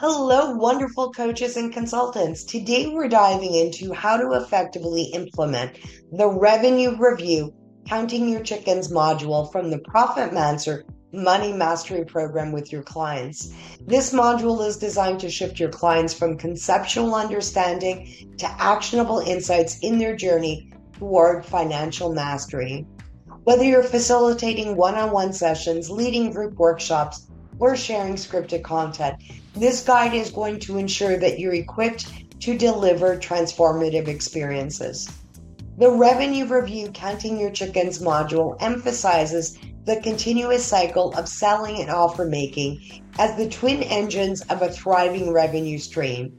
Hello, wonderful coaches and consultants. Today we're diving into how to effectively implement the Revenue Review Counting Your Chickens module from the ProfitMancer Money Mastery Program with your clients. This module is designed to shift your clients from conceptual understanding to actionable insights in their journey toward financial mastery. Whether you're facilitating one-on-one sessions, leading group workshops, or sharing scripted content, this guide is going to ensure that you're equipped to deliver transformative experiences. The Revenue Review Counting Your Chickens module emphasizes the continuous cycle of selling and offer making as the twin engines of a thriving revenue stream.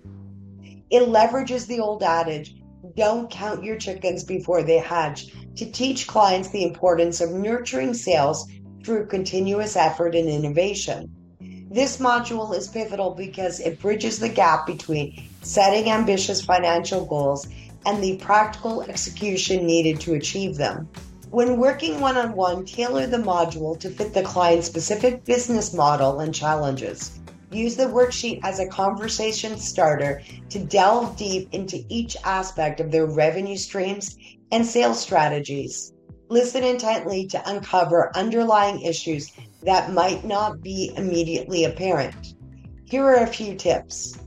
It leverages the old adage, don't count your chickens before they hatch, to teach clients the importance of nurturing sales through continuous effort and innovation. This module is pivotal because it bridges the gap between setting ambitious financial goals and the practical execution needed to achieve them. When working one-on-one, tailor the module to fit the client's specific business model and challenges. Use the worksheet as a conversation starter to delve deep into each aspect of their revenue streams and sales strategies. Listen intently to uncover underlying issues that might not be immediately apparent. Here are a few tips.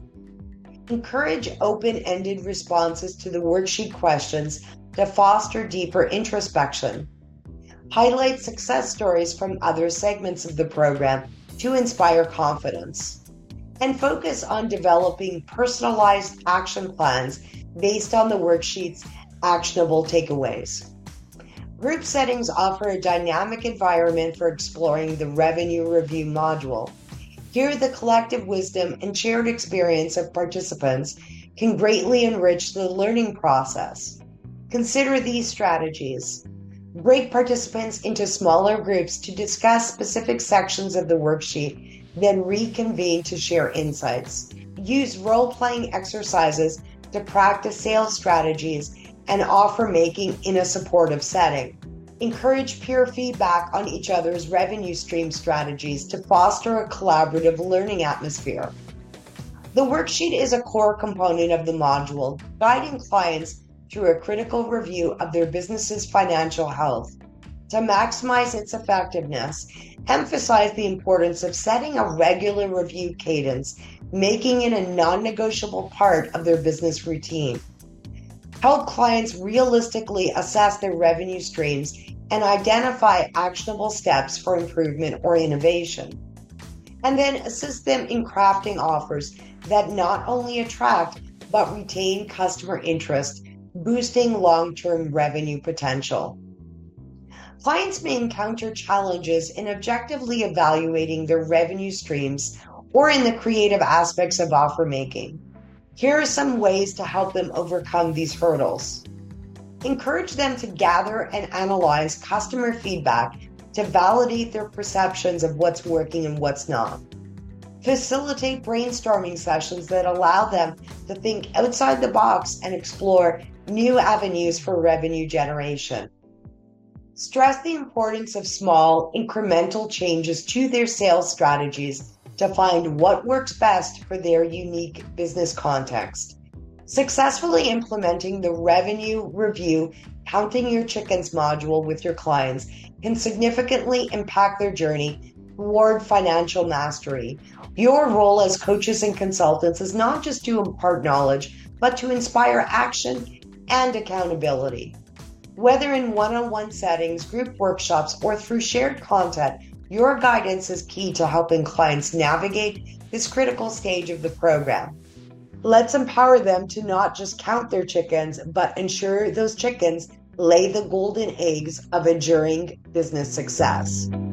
Encourage open-ended responses to the worksheet questions to foster deeper introspection. Highlight success stories from other segments of the program to inspire confidence. And focus on developing personalized action plans based on the worksheet's actionable takeaways. Group settings offer a dynamic environment for exploring the Revenue Review module. Here, the collective wisdom and shared experience of participants can greatly enrich the learning process. Consider these strategies. Break participants into smaller groups to discuss specific sections of the worksheet, then reconvene to share insights. Use role-playing exercises to practice sales strategies and offer making in a supportive setting. Encourage peer feedback on each other's revenue stream strategies to foster a collaborative learning atmosphere. The worksheet is a core component of the module, guiding clients through a critical review of their business's financial health. To maximize its effectiveness, emphasize the importance of setting a regular review cadence, making it a non-negotiable part of their business routine. Help clients realistically assess their revenue streams and identify actionable steps for improvement or innovation. And then assist them in crafting offers that not only attract but retain customer interest, boosting long-term revenue potential. Clients may encounter challenges in objectively evaluating their revenue streams or in the creative aspects of offer making. Here are some ways to help them overcome these hurdles. Encourage them to gather and analyze customer feedback to validate their perceptions of what's working and what's not. Facilitate brainstorming sessions that allow them to think outside the box and explore new avenues for revenue generation. Stress the importance of small, incremental changes to their sales strategies to find what works best for their unique business context. Successfully implementing the Revenue Review Counting Your Chickens module with your clients can significantly impact their journey toward financial mastery. Your role as coaches and consultants is not just to impart knowledge, but to inspire action and accountability. Whether in one-on-one settings, group workshops, or through shared content, your guidance is key to helping clients navigate this critical stage of the program. Let's empower them to not just count their chickens, but ensure those chickens lay the golden eggs of enduring business success.